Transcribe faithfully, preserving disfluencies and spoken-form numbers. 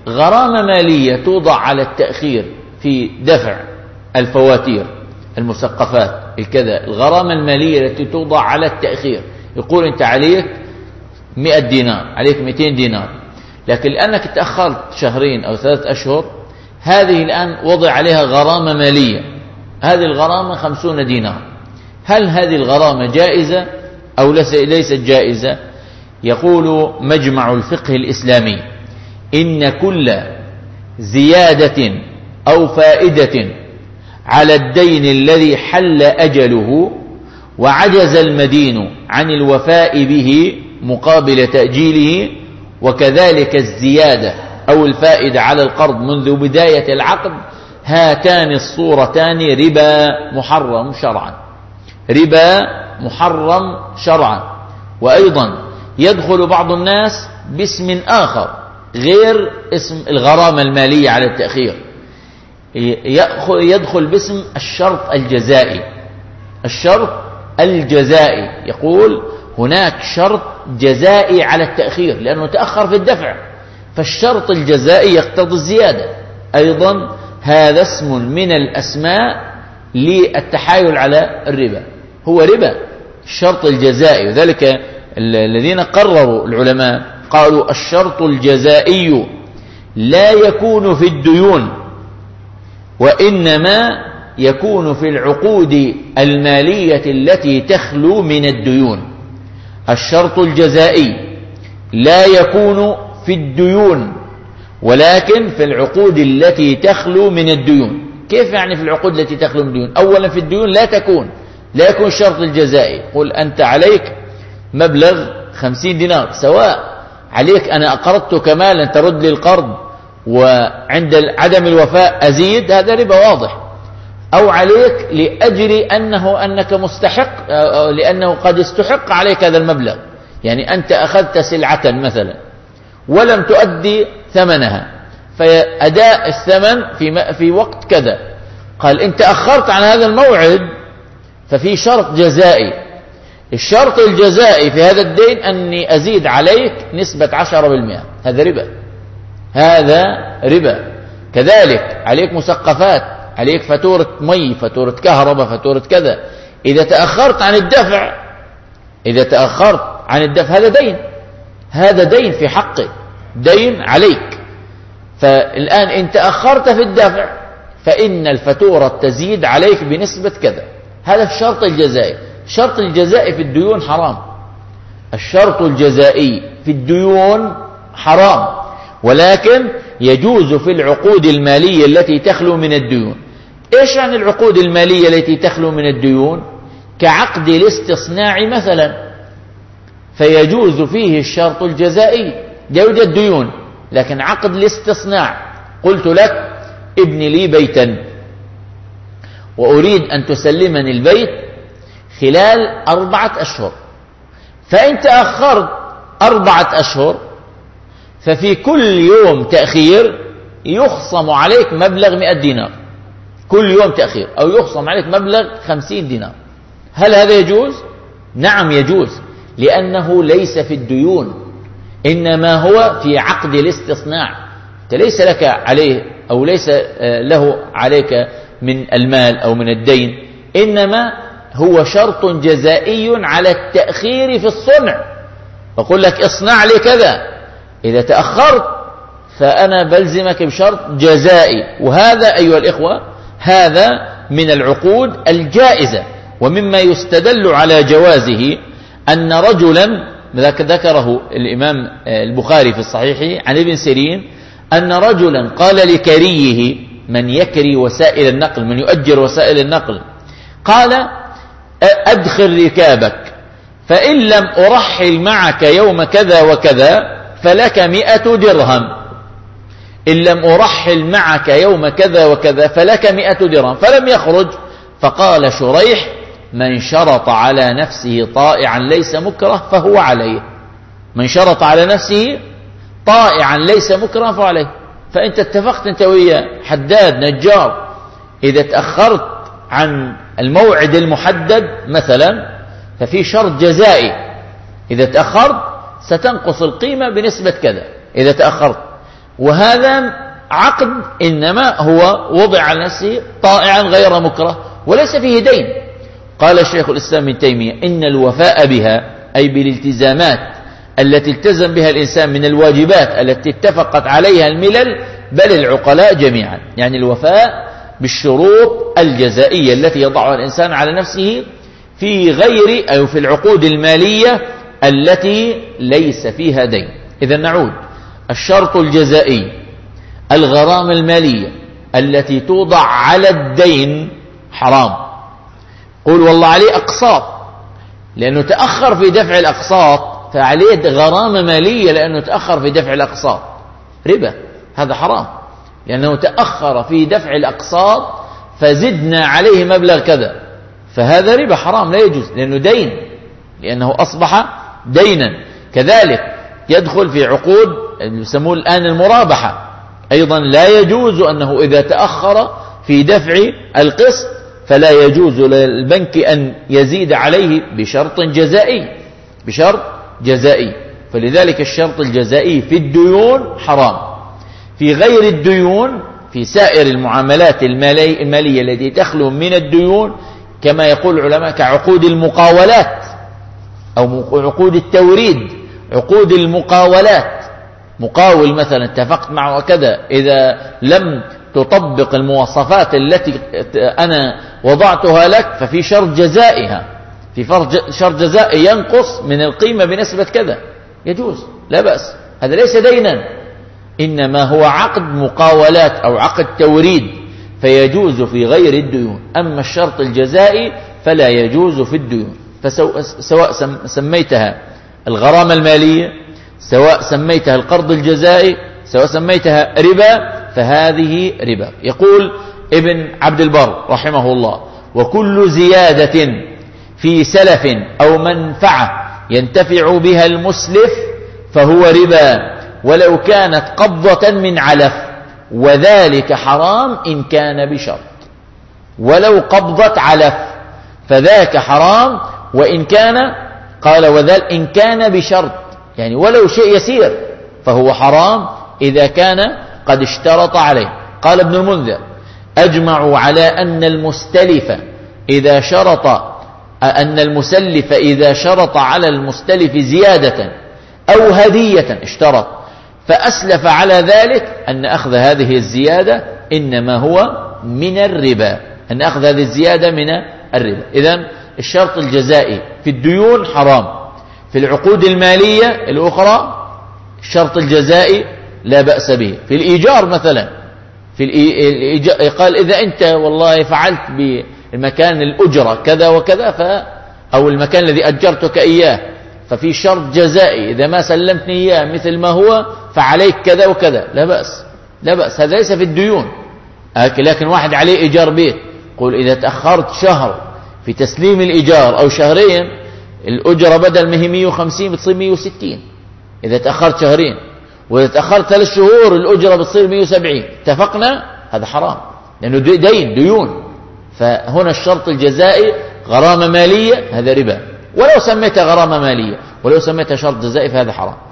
غرامة مالية توضع على التأخير في دفع الفواتير، المسقفات، الكذا، الغرامة المالية التي توضع على التأخير. يقول أنت عليك مئة دينار، عليك مئتين دينار، لكن لأنك تأخرت شهرين أو ثلاثة أشهر، هذه الآن وضع عليها غرامة مالية، هذه الغرامة خمسون دينار. هل هذه الغرامة جائزة أو ليست جائزة؟ يقول مجمع الفقه الإسلامي: إن كل زيادة أو فائدة على الدين الذي حل أجله وعجز المدين عن الوفاء به مقابل تأجيله، وكذلك الزيادة أو الفائدة على القرض منذ بداية العقد، هاتان الصورتان ربا محرم شرعا، ربا محرم شرعا. وأيضا يدخل بعض الناس باسم آخر غير اسم الغرامة المالية على التأخير، يدخل باسم الشرط الجزائي. الشرط الجزائي يقول هناك شرط جزائي على التأخير لأنه تأخر في الدفع، فالشرط الجزائي يقتضي الزيادة. أيضا هذا اسم من الأسماء للتحايل على الربا، هو ربا الشرط الجزائي. وذلك الذين قرروا العلماء قالوا الشرط الجزائي لا يكون في الديون، وإنما يكون في العقود المالية التي تخلو من الديون. الشرط الجزائي لا يكون في الديون ولكن في العقود التي تخلو من الديون. كيف يعني في العقود التي تخلو من الديون؟ أولا في الديون لا تكون لا يكون الشرط الجزائي. قل أنت عليك مبلغ خمسين دينار، سواء عليك أنا أقرضتك مالا ترد لي القرض وعند عدم الوفاء أزيد، هذا ربا واضح، أو عليك لأجل أنه أنك مستحق، لأنه قد استحق عليك هذا المبلغ، يعني أنت أخذت سلعة مثلا ولم تؤدي ثمنها، فأداء الثمن في في وقت كذا، قال أنت أخرت عن هذا الموعد ففي شرط جزائي. الشرط الجزائي في هذا الدين أني أزيد عليك نسبة عشرة بالمئة، هذا ربا، هذا ربا. كذلك عليك مسقفات، عليك فاتورة مي، فاتورة كهرباء، فاتورة كذا، إذا تأخرت عن الدفع إذا تأخرت عن الدفع هذا دين، هذا دين في حقك، دين عليك. فالآن إن تأخرت في الدفع فإن الفاتورة تزيد عليك بنسبة كذا، هذا الشرط الجزائي. الشرط الجزائي في الديون حرام، الشرط الجزائي في الديون حرام، ولكن يجوز في العقود المالية التي تخلو من الديون. إيش يعني العقود المالية التي تخلو من الديون؟ كعقد الاستصناع مثلا، فيجوز فيه الشرط الجزائي، لا يوجد ديون لكن عقد الاستصناع. قلت لك ابن لي بيتا وأريد أن تسلمني البيت خلال أربعة أشهر، فإن تأخرت أربعة أشهر ففي كل يوم تأخير يخصم عليك مبلغ مئة دينار، كل يوم تأخير، أو يخصم عليك مبلغ خمسين دينار. هل هذا يجوز؟ نعم يجوز، لأنه ليس في الديون، إنما هو في عقد الاستصناع. ليس لك عليه أو ليس له عليك من المال أو من الدين، إنما هو شرط جزائي على التأخير في الصنع. بقول لك اصنع لي كذا، إذا تأخرت فأنا بلزمك بشرط جزائي. وهذا أيها الإخوة هذا من العقود الجائزة. ومما يستدل على جوازه أن رجلا ذكره الإمام البخاري في الصحيح عن ابن سيرين أن رجلا قال لكريه، من يكري وسائل النقل، من يؤجر وسائل النقل، قال أدخل ركابك، فإن لم أرحل معك يوم كذا وكذا فلك مئة درهم، إن لم أرحل معك يوم كذا وكذا فلك مئة درهم. فلم يخرج، فقال شريح من شرط على نفسه طائعا ليس مكره فهو عليه، من شرط على نفسه طائعا ليس مكره فهو عليه. فأنت اتفقت أنت ويا حداد نجار، إذا تأخرت عن الموعد المحدد مثلا ففي شرط جزائي، إذا تأخرت ستنقص القيمة بنسبة كذا إذا تأخرت. وهذا عقد إنما هو وضع على نفسه طائعا غير مكره وليس فيه دين. قال الشيخ الإسلام ابن تيمية إن الوفاء بها أي بالالتزامات التي التزم بها الإنسان من الواجبات التي اتفقت عليها الملل بل العقلاء جميعا، يعني الوفاء بالشروط الجزائية التي يضعها الإنسان على نفسه في غير أو في العقود المالية التي ليس فيها دين. إذا نعود، الشرط الجزائي الغرامة المالية التي توضع على الدين حرام. قول والله عليه أقساط لأنه تأخر في دفع الأقساط فعليه غرامة مالية لأنه تأخر في دفع الأقساط، ربا، هذا حرام لأنه تأخر في دفع الأقساط فزدنا عليه مبلغ كذا، فهذا ربا حرام لا يجوز لأنه دين، لأنه أصبح دينا. كذلك يدخل في عقود يسموه الآن المرابحة، أيضا لا يجوز أنه إذا تأخر في دفع القسط فلا يجوز للبنك أن يزيد عليه بشرط جزائي بشرط جزائي. فلذلك الشرط الجزائي في الديون حرام. في غير الديون، في سائر المعاملات المالية التي تخلو من الديون كما يقول العلماء كعقود المقاولات أو عقود التوريد، عقود المقاولات، مقاول مثلا اتفقت معه كذا، إذا لم تطبق المواصفات التي أنا وضعتها لك ففي شرط جزائها، في شرط جزائي ينقص من القيمة بنسبة كذا، يجوز لا بأس، هذا ليس دينا إنما هو عقد مقاولات أو عقد توريد فيجوز في غير الديون. أما الشرط الجزائي فلا يجوز في الديون. فسواء سميتها الغرامة المالية، سواء سميتها القرض الجزائي، سواء سميتها ربا، فهذه ربا. يقول ابن عبد البر رحمه الله: وكل زيادة في سلف أو منفعة ينتفع بها المسلف فهو ربا ولو كانت قبضة من علف، وذلك حرام إن كان بشرط. ولو قبضة علف فذاك حرام، وإن كان قال وذلك إن كان بشرط، يعني ولو شيء يسير فهو حرام إذا كان قد اشترط عليه. قال ابن المنذر: أجمعوا على أن المستلف إذا شرط أن المسلف إذا شرط على المستلف زيادة أو هدية اشترط فأسلف على ذلك أن أخذ هذه الزيادة إنما هو من الربا، أن أخذ هذه الزيادة من الربا. إذن الشرط الجزائي في الديون حرام. في العقود المالية الأخرى الشرط الجزائي لا بأس به. في الإيجار مثلا، في الإيجار قال إذا أنت والله فعلت بالمكان الأجرة كذا وكذا ف أو المكان الذي أجرتك إياه ففي شرط جزائي، إذا ما سلمتني إياه مثل ما هو فعليك كذا وكذا، لا بأس لا بأس، هذا ليس في الديون. لكن واحد عليه إيجار بيت، قول إذا تأخرت شهر في تسليم الإيجار أو شهرين الأجرة بدل ما هي مئة وخمسين بتصير مئة وستين، إذا تأخرت شهرين، وإذا تأخرت ثلاث شهور الأجرة بتصير مئة وسبعين، اتفقنا؟ هذا حرام لأنه دين ديون. فهنا الشرط الجزائي غرامة مالية هذا ربا، ولو سميتها غرامة مالية ولو سميتها شرط جزائي فهذا حرام.